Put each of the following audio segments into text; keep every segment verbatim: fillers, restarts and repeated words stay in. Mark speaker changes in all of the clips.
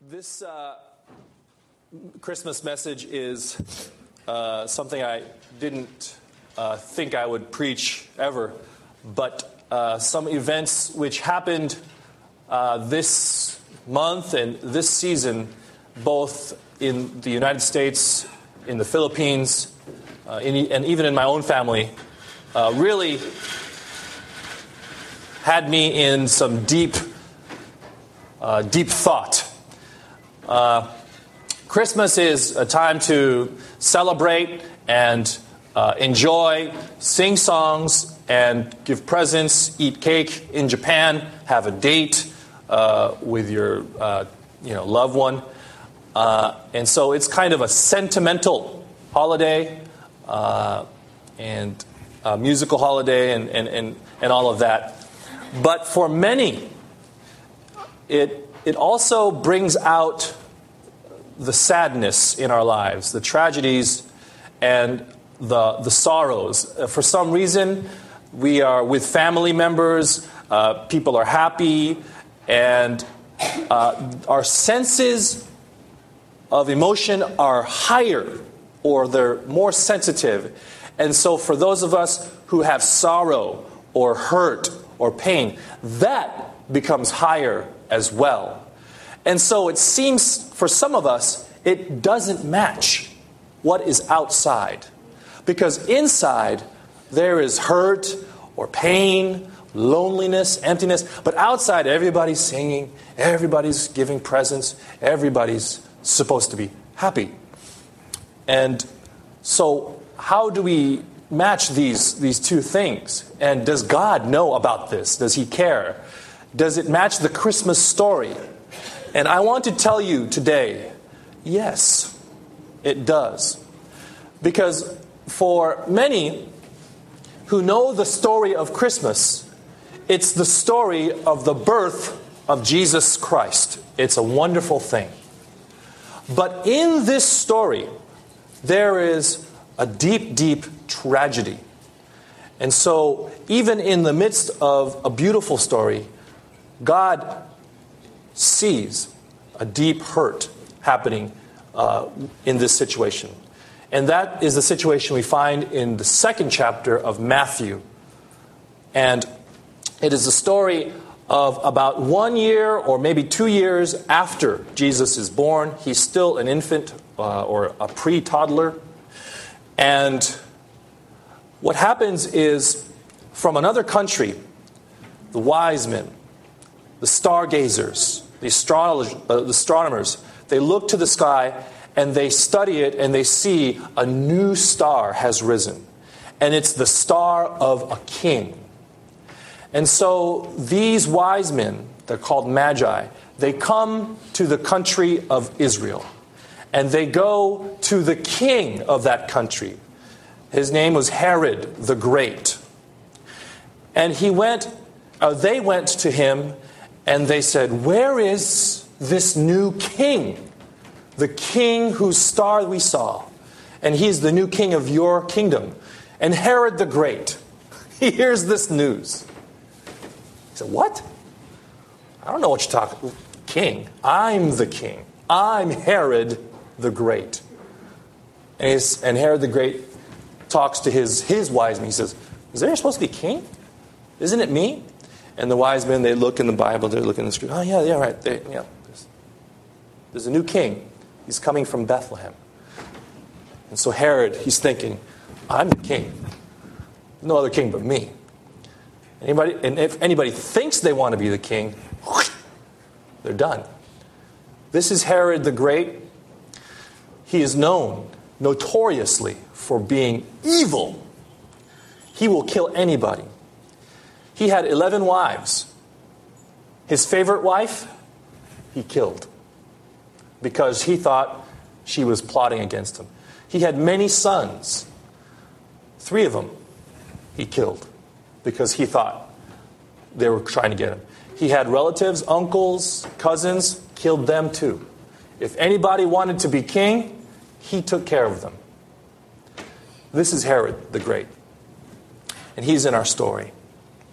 Speaker 1: This uh, Christmas message is uh, something I didn't uh, think I would preach ever, but uh, some events which happened uh, this month and this season, both in the United States, in the Philippines, uh, in, and even in my own family, uh, really had me in some deep, uh, deep thought. Uh, Christmas is a time to celebrate and uh, enjoy, sing songs, and give presents, eat cake in Japan, have a date uh, with your uh, you know loved one. Uh, and so it's kind of a sentimental holiday uh, and a musical holiday and, and, and, and all of that. But for many, it it also brings out the sadness in our lives, the tragedies and the the sorrows. For some reason, we are with family members, uh, people are happy, and uh, our senses of emotion are higher, or they're more sensitive. And so for those of us who have sorrow or hurt or pain, that becomes higher as well. And so it seems for some of us, it doesn't match what is outside. Because inside, there is hurt or pain, loneliness, emptiness. But outside, everybody's singing, everybody's giving presents, everybody's supposed to be happy. And so how do we match these, these two things? And does God know about this? Does He care? Does it match the Christmas story? And I want to tell you today, yes, it does. Because for many who know the story of Christmas, it's the story of the birth of Jesus Christ. It's a wonderful thing. But in this story, there is a deep, deep tragedy. And so, even in the midst of a beautiful story, God sees a deep hurt happening uh, in this situation. And that is the situation we find in the second chapter of Matthew. And it is the story of about one year or maybe two years after Jesus is born. He's still an infant uh, or a pre-toddler. And what happens is, from another country, the wise men, the stargazers, the, astrolog- uh, the astronomers, they look to the sky and they study it and they see a new star has risen. And it's the star of a king. And so these wise men, they're called magi, they come to the country of Israel. And they go to the king of that country. His name was Herod the Great. And he went, uh, they went to him and they said, "Where is this new king? The king whose star we saw. And he's the new king of your kingdom." And Herod the Great, he hears this news. He said, "What? I don't know what you're talking about. King. I'm the king. I'm Herod the Great." And, he's, and Herod the Great talks to his, his wise men. He says, "Is there supposed to be a king? Isn't it me?" And the wise men, they look in the Bible, they look in the scripture. "Oh, yeah, yeah, right. They, yeah, there's, there's a new king. He's coming from Bethlehem." And so Herod, he's thinking, "I'm the king. No other king but me." Anybody, and if anybody thinks they want to be the king, they're done. This is Herod the Great. He is known notoriously for being evil. He will kill anybody. He had eleven wives. His favorite wife, he killed because he thought she was plotting against him. He had many sons. Three of them he killed because he thought they were trying to get him. He had relatives, uncles, cousins, killed them too. If anybody wanted to be king, he took care of them. This is Herod the Great. And he's in our story.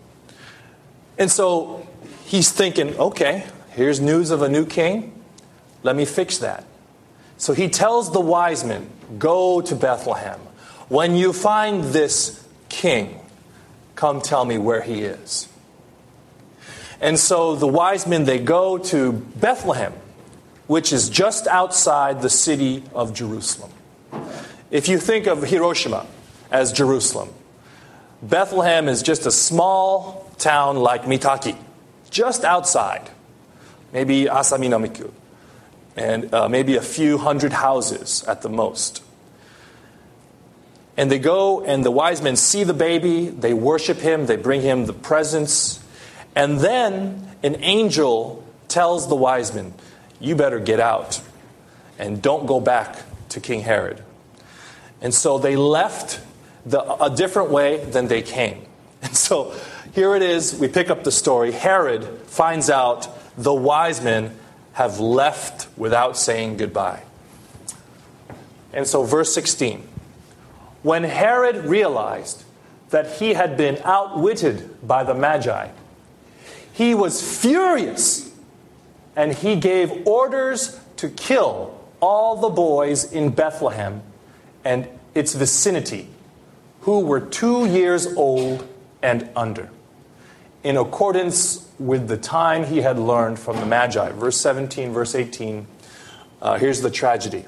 Speaker 1: And so he's thinking, okay, here's news of a new king. Let me fix that. So he tells the wise men, go to Bethlehem. When you find this king, come tell me where he is. And so the wise men, they go to Bethlehem, which is just outside the city of Jerusalem. If you think of Hiroshima as Jerusalem, Bethlehem is just a small town like Mitaki, just outside, maybe Asaminamiku, and uh, maybe a few hundred houses at the most. And they go, and the wise men see the baby, they worship him, they bring him the presents, and then an angel tells the wise men, you better get out and don't go back to King Herod. And so they left the, a different way than they came. And so here it is, we pick up the story. Herod finds out the wise men have left without saying goodbye. And so verse sixteen. When Herod realized that he had been outwitted by the Magi, he was furious, and he gave orders to kill all the boys in Bethlehem and its vicinity who were two years old and under, in accordance with the time he had learned from the Magi. Verse seventeen, verse eighteen, uh, here's the tragedy.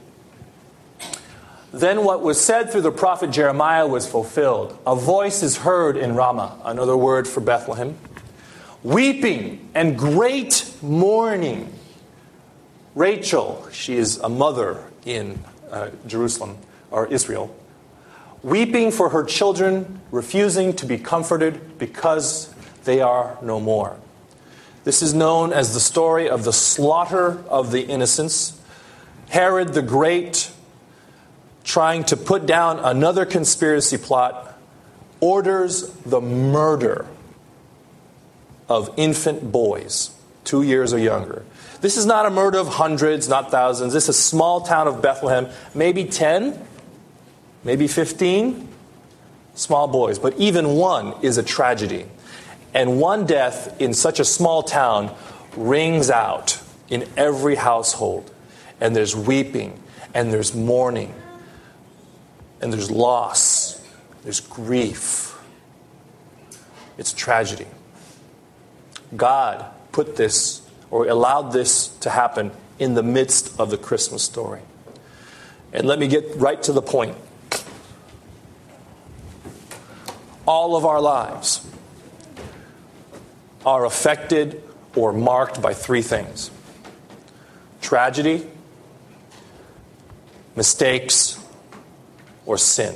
Speaker 1: Then what was said through the prophet Jeremiah was fulfilled. A voice is heard in Ramah, another word for Bethlehem, weeping and great mourning. Rachel, she is a mother in uh, Jerusalem, or Israel, weeping for her children, refusing to be comforted because they are no more. This is known as the story of the slaughter of the innocents. Herod the Great, trying to put down another conspiracy plot, orders the murder of infant boys, two years or younger. This is not a murder of hundreds, not thousands. This is a small town of Bethlehem, maybe ten, maybe fifteen small boys. But even one is a tragedy. And one death in such a small town rings out in every household. And there's weeping, and there's mourning, and there's loss, there's grief. It's tragedy. God put this, or allowed this to happen in the midst of the Christmas story. And let me get right to the point. All of our lives are affected or marked by three things: tragedy, mistakes, or sin.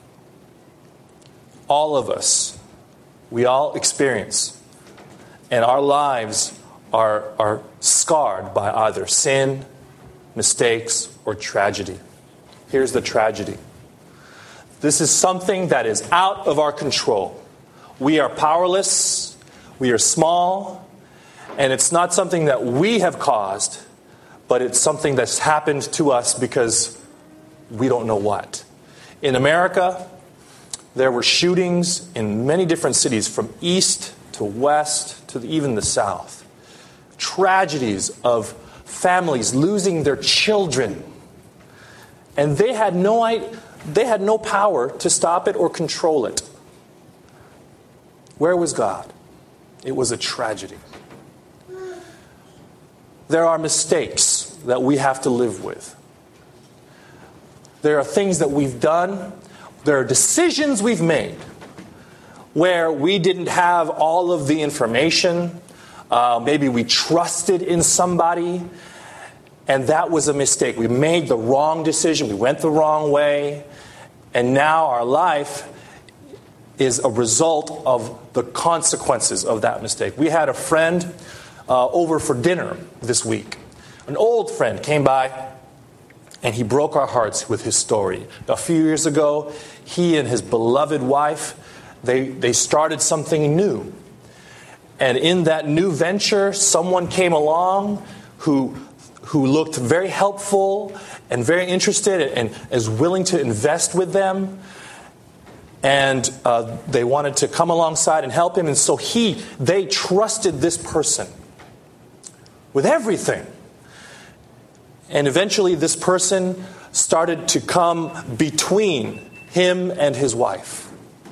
Speaker 1: All of us, we all experience, and our lives are, are scarred by either sin, mistakes, or tragedy. Here's the tragedy. This is something that is out of our control. We are powerless, we are small, and it's not something that we have caused, but it's something that's happened to us because we don't know what. In America, there were shootings in many different cities, from east to west to even the south. Tragedies of families losing their children. And they had no they had no power to stop it or control it. Where was God? It was a tragedy. There are mistakes that we have to live with. There are things that we've done. There are decisions we've made where we didn't have all of the information. Uh, maybe we trusted in somebody, and that was a mistake. We made the wrong decision. We went the wrong way. And now our life is a result of the consequences of that mistake. We had a friend uh, over for dinner this week. An old friend came by, and he broke our hearts with his story. A few years ago, he and his beloved wife, they, they started something new. And in that new venture, someone came along who, who looked very helpful and very interested and, and is willing to invest with them. And uh, they wanted to come alongside and help him. And so he, they trusted this person with everything. And eventually this person started to come between him and his wife.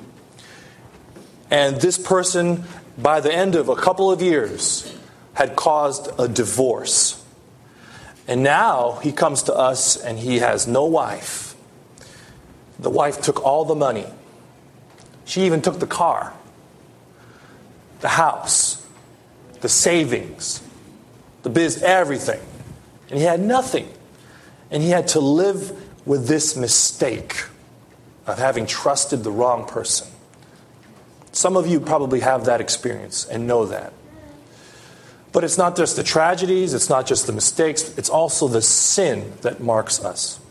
Speaker 1: And this person, by the end of a couple of years, had caused a divorce. And now he comes to us and he has no wife. The wife took all the money. She even took the car, the house, the savings, the biz, everything. And he had nothing. And he had to live with this mistake of having trusted the wrong person. Some of you probably have that experience and know that. But it's not just the tragedies, it's not just the mistakes, it's also the sin that marks us.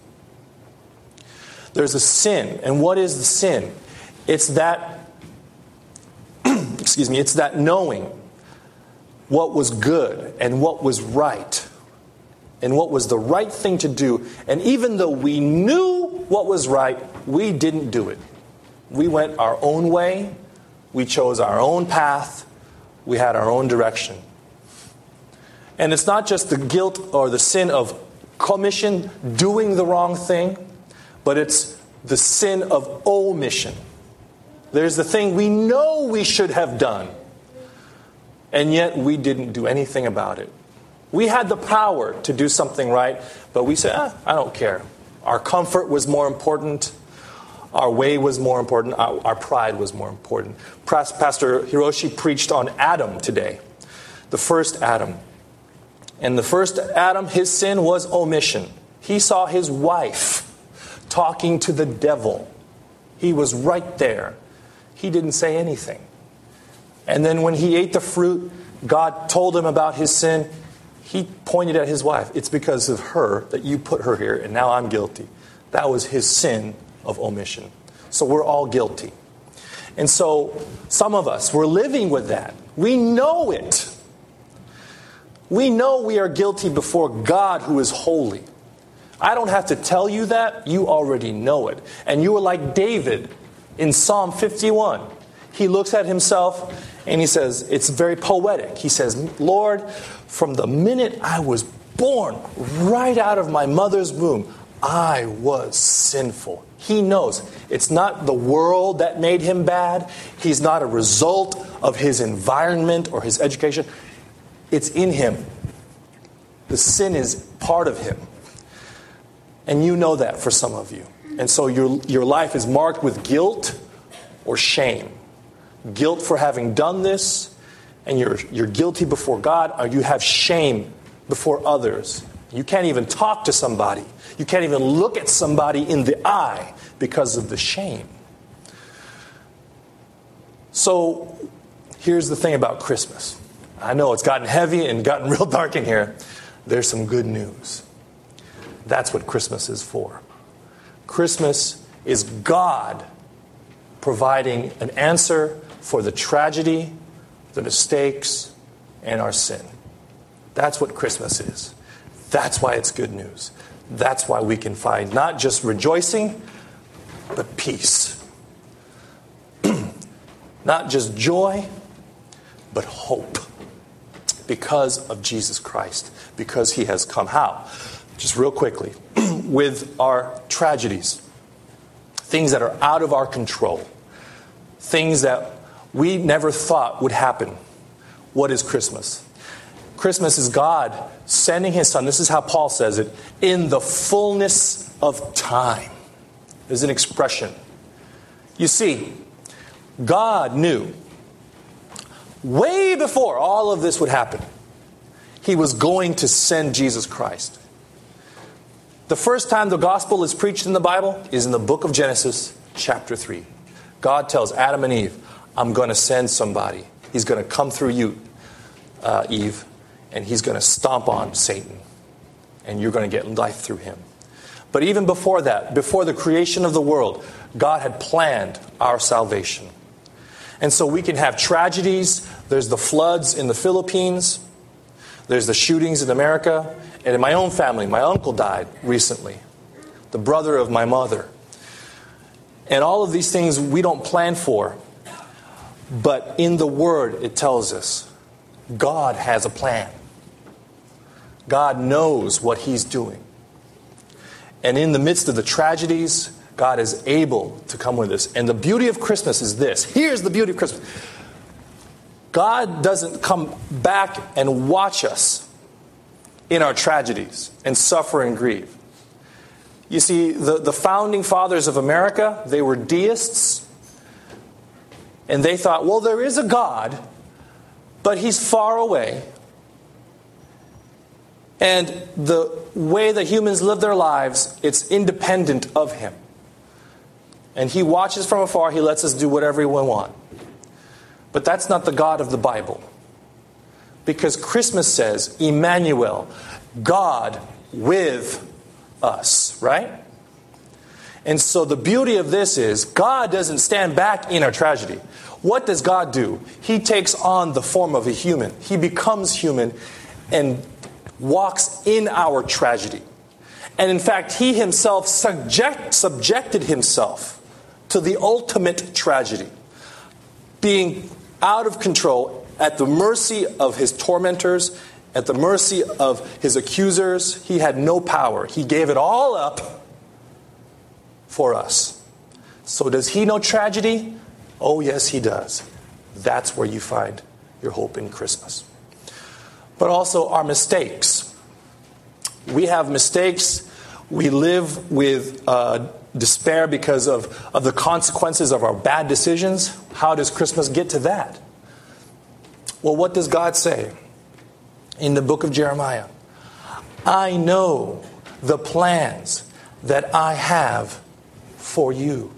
Speaker 1: There's a sin. And what is the sin? It's that, excuse me, it's that knowing what was good and what was right and what was the right thing to do. And even though we knew what was right, we didn't do it. We went our own way. We chose our own path. We had our own direction. And it's not just the guilt or the sin of commission, doing the wrong thing, but it's the sin of omission. There's the thing we know we should have done, and yet we didn't do anything about it. We had the power to do something right, but we said, ah, I don't care. Our comfort was more important. Our way was more important. Our, our pride was more important. Pastor Hiroshi preached on Adam today, the first Adam. And the first Adam, his sin was omission. He saw his wife talking to the devil. He was right there. He didn't say anything. And then when he ate the fruit, God told him about his sin. He pointed at his wife. It's because of her that you put her here, and now I'm guilty. That was his sin of omission. So we're all guilty. And so some of us, we're living with that. We know it. We know we are guilty before God who is holy. I don't have to tell you that. You already know it. And you are like David in Psalm fifty-one. He looks at himself and he says, it's very poetic. He says, Lord, from the minute I was born, right out of my mother's womb, I was sinful. He knows it's not the world that made him bad. He's not a result of his environment or his education. It's in him. The sin is part of him. And you know that for some of you. And so your, your life is marked with guilt or shame. Guilt for having done this, and you're, you're guilty before God, or you have shame before others. You can't even talk to somebody. You can't even look at somebody in the eye because of the shame. So here's the thing about Christmas. I know it's gotten heavy and gotten real dark in here. There's some good news. That's what Christmas is for. Christmas is God providing an answer for the tragedy, the mistakes, and our sin. That's what Christmas is. That's why it's good news. That's why we can find not just rejoicing, but peace. Not just joy, but hope. Because of Jesus Christ. Because He has come. How? Just real quickly. With our tragedies. Things that are out of our control. Things that we never thought would happen. What is Christmas? Christmas is God sending His Son. This is how Paul says it. In the fullness of time. There's an expression. You see, God knew way before all of this would happen, He was going to send Jesus Christ. The first time the gospel is preached in the Bible is in the book of Genesis, chapter three. God tells Adam and Eve, I'm going to send somebody. He's going to come through you, uh, Eve, and He's going to stomp on Satan. And you're going to get life through him. But even before that, before the creation of the world, God had planned our salvation. And so we can have tragedies. There's the floods in the Philippines. There's the shootings in America. And in my own family, my uncle died recently. The brother of my mother. And all of these things we don't plan for. But in the Word, it tells us God has a plan. God knows what he's doing. And in the midst of the tragedies, God is able to come with us. And the beauty of Christmas is this. Here's the beauty of Christmas. God doesn't come back and watch us in our tragedies and suffer and grieve. You see, the, the founding fathers of America, they were deists. And they thought, well, there is a God, but he's far away. And the way that humans live their lives, it's independent of him. And he watches from afar. He lets us do whatever we want. But that's not the God of the Bible. Because Christmas says, Emmanuel, God with us, right? And so the beauty of this is, God doesn't stand back in our tragedy. What does God do? He takes on the form of a human. He becomes human and walks in our tragedy. And in fact, he himself subject, subjected himself to the ultimate tragedy. Being out of control, at the mercy of his tormentors, at the mercy of his accusers. He had no power. He gave it all up for us. So does he know tragedy? Oh, yes, he does. That's where you find your hope in Christmas. But also our mistakes. We have mistakes. We live with uh, despair because of, of the consequences of our bad decisions. How does Christmas get to that? Well, what does God say in the book of Jeremiah? I know the plans that I have for you.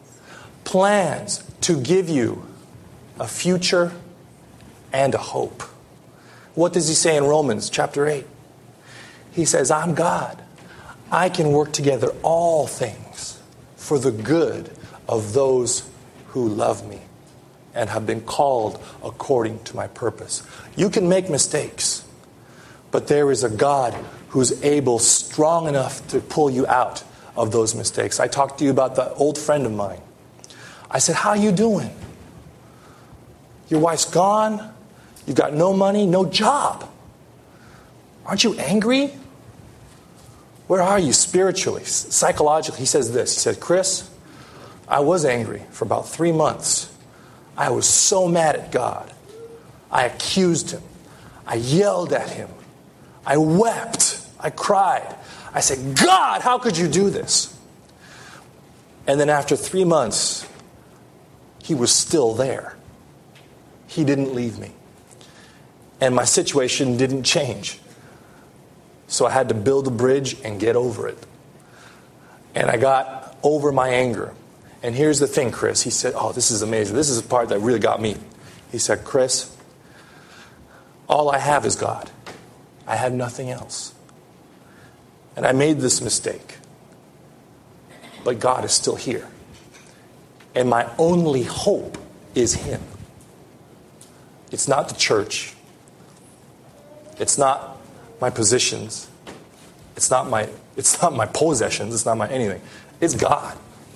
Speaker 1: Plans to give you a future and a hope. What does he say in Romans chapter eight? He says, I'm God. I can work together all things for the good of those who love me and have been called according to my purpose. You can make mistakes, but there is a God who's able, strong enough to pull you out of those mistakes. I talked to you about the old friend of mine. I said, how are you doing? Your wife's gone. You've got no money, no job. Aren't you angry? Where are you spiritually, psychologically? He says this. He said, Chris, I was angry for about three months. I was so mad at God. I accused him. I yelled at him. I wept. I cried. I said, God, how could you do this? And then after three months, he was still there. He didn't leave me. And my situation didn't change. So I had to build a bridge and get over it. And I got over my anger. And here's the thing, Chris. He said, oh, this is amazing. This is the part that really got me. He said, Chris, all I have is God. I have nothing else. And I made this mistake. But God is still here. And my only hope is him. It's not the church. It's not my positions. It's not my it's not my possessions. It's not my anything. It's God.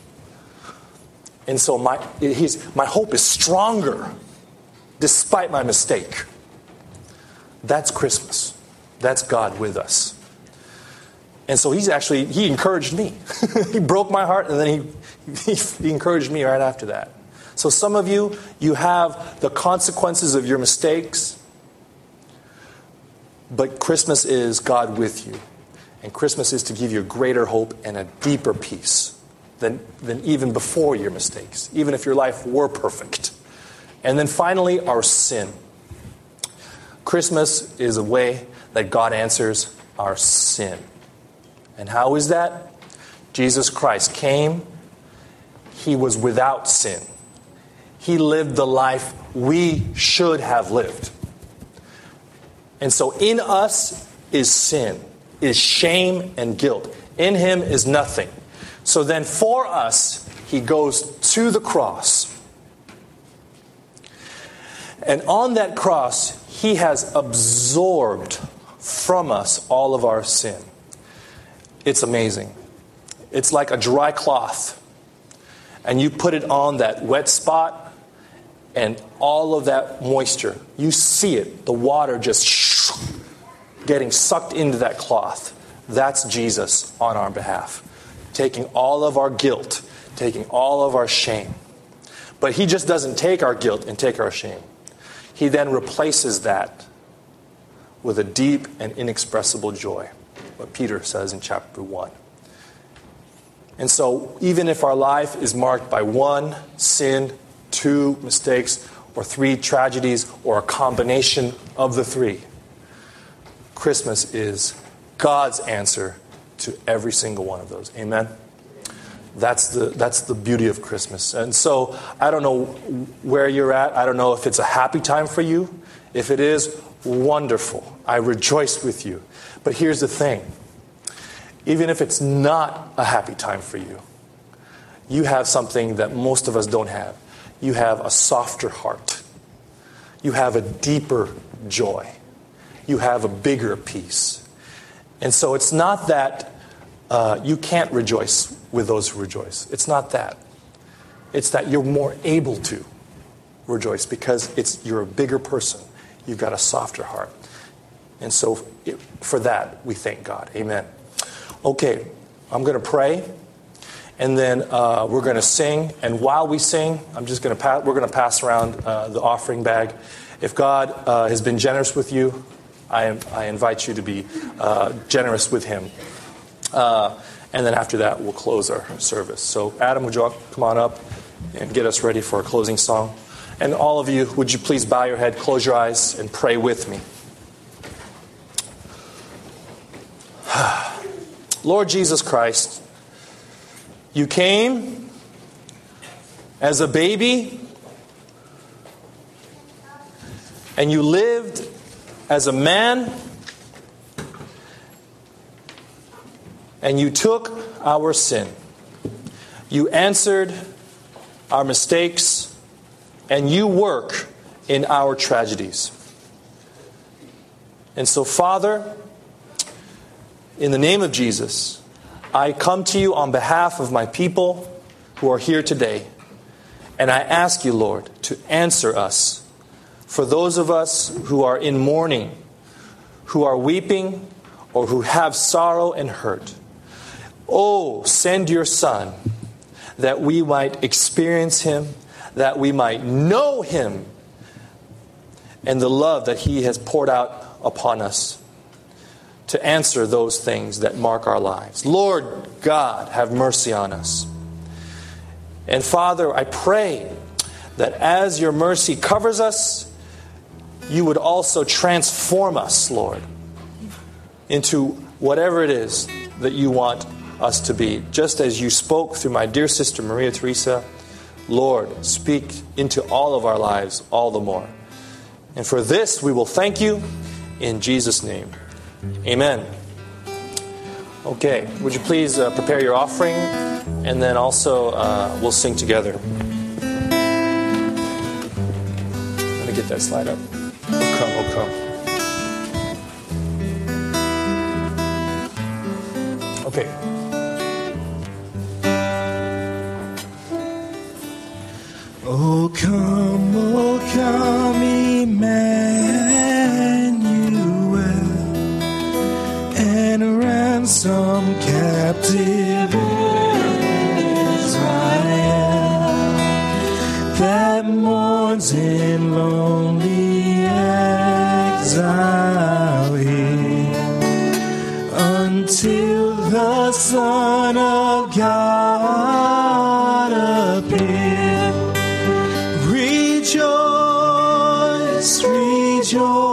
Speaker 1: And so my he's, my hope is stronger despite my mistake. That's Christmas. That's God with us. And so he's actually, he encouraged me. He broke my heart and then he, he, he encouraged me right after that. So some of you, you have the consequences of your mistakes. But Christmas is God with you. And Christmas is to give you a greater hope and a deeper peace than, than even before your mistakes, even if your life were perfect. And then finally, our sin. Christmas is a way that God answers our sin. And how is that? Jesus Christ came. He was without sin. He lived the life we should have lived. And so in us is sin, is shame and guilt. In him is nothing. So then for us, he goes to the cross. And on that cross, he has absorbed from us all of our sin. It's amazing. It's like a dry cloth. And you put it on that wet spot, and all of that moisture, you see it. The water just getting sucked into that cloth. That's Jesus on our behalf, taking all of our guilt, taking all of our shame. But he just doesn't take our guilt and take our shame. He then replaces that with a deep and inexpressible joy, what Peter says in chapter one. And so even if our life is marked by one sin, two mistakes, or three tragedies, or a combination of the three, Christmas is God's answer to every single one of those. Amen? That's the that's the beauty of Christmas. And so I don't know where you're at. I don't know if it's a happy time for you. If it is, wonderful. I rejoice with you. But here's the thing. Even if it's not a happy time for you, you have something that most of us don't have. You have a softer heart. You have a deeper joy. You have a bigger peace. And so it's not that uh, you can't rejoice with those who rejoice. It's not that. It's that you're more able to rejoice because it's you're a bigger person. You've got a softer heart. And so it, for that, we thank God. Amen. Okay, I'm going to pray, and then uh, we're going to sing. And while we sing, I'm just going to pass. We're going to pass around uh, the offering bag. If God uh, has been generous with you, I, am, I invite you to be uh, generous with Him. Uh, and then after that, we'll close our service. So, Adam, would you come on up and get us ready for a closing song? And all of you, would you please bow your head, close your eyes, and pray with me? Lord Jesus Christ, you came as a baby and you lived as a man and you took our sin. You answered our mistakes and you work in our tragedies. And so, Father, in the name of Jesus, I come to you on behalf of my people who are here today. And I ask you, Lord, to answer us. For those of us who are in mourning, who are weeping, or who have sorrow and hurt, oh, send your Son that we might experience Him, that we might know Him, and the love that He has poured out upon us to answer those things that mark our lives. Lord God, have mercy on us. And Father, I pray that as your mercy covers us, you would also transform us, Lord, into whatever it is that you want us to be. Just as you spoke through my dear sister Maria Teresa, Lord, speak into all of our lives all the more. And for this we will thank you in Jesus' name. Amen. Okay, would you please uh, prepare your offering, and then also uh, we'll sing together. Let me get that slide up. Oh, come, oh, come. Okay.
Speaker 2: Oh, come, oh, come, Emmanuel, and ransom captive Israel that mourns in lonely exile here until the Son of God appear. Rejoice, rejoice.